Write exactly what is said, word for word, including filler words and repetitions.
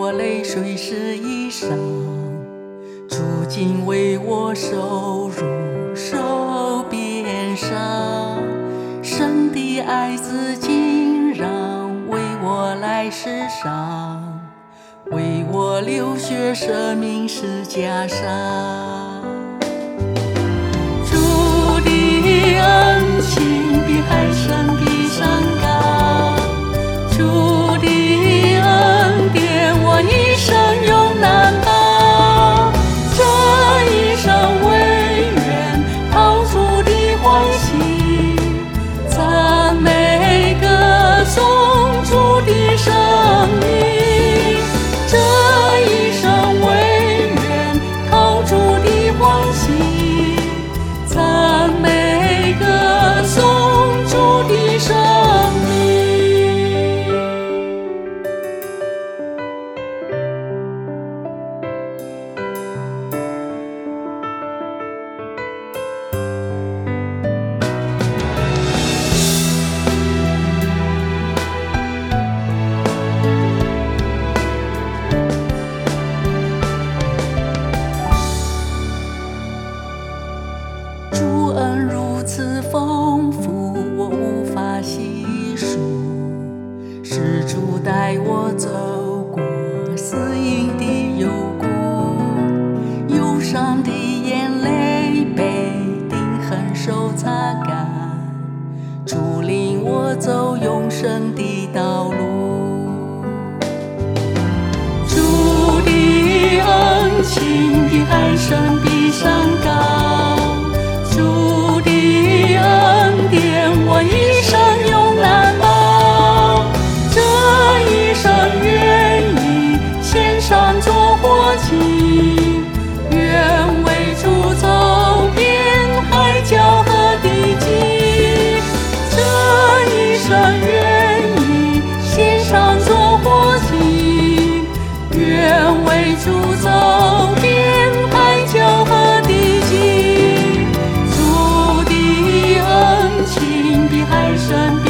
我泪水湿衣裳，主竟为我收入手边上。神的爱子竟让为我来世上，为我流血舍命是袈裟。主的恩情比海深比山高，主的恩典我一生永难报。这一生唯愿讨主的欢喜，赞美歌颂主的生命。这一生唯愿讨主的欢喜，赞美歌颂主的生命。主恩如此丰富，我无法细数。是主带我走过死荫的幽谷，忧伤的眼泪被钉痕手擦干。主领我走永生的道路，主的恩情比海深比山高。主的恩典我一生永难报。这一生愿意献上做活祭，愿为主走遍海角和地极。这一生愿意献上做活祭，愿为主走遍海角和地极。主的恩情比海深。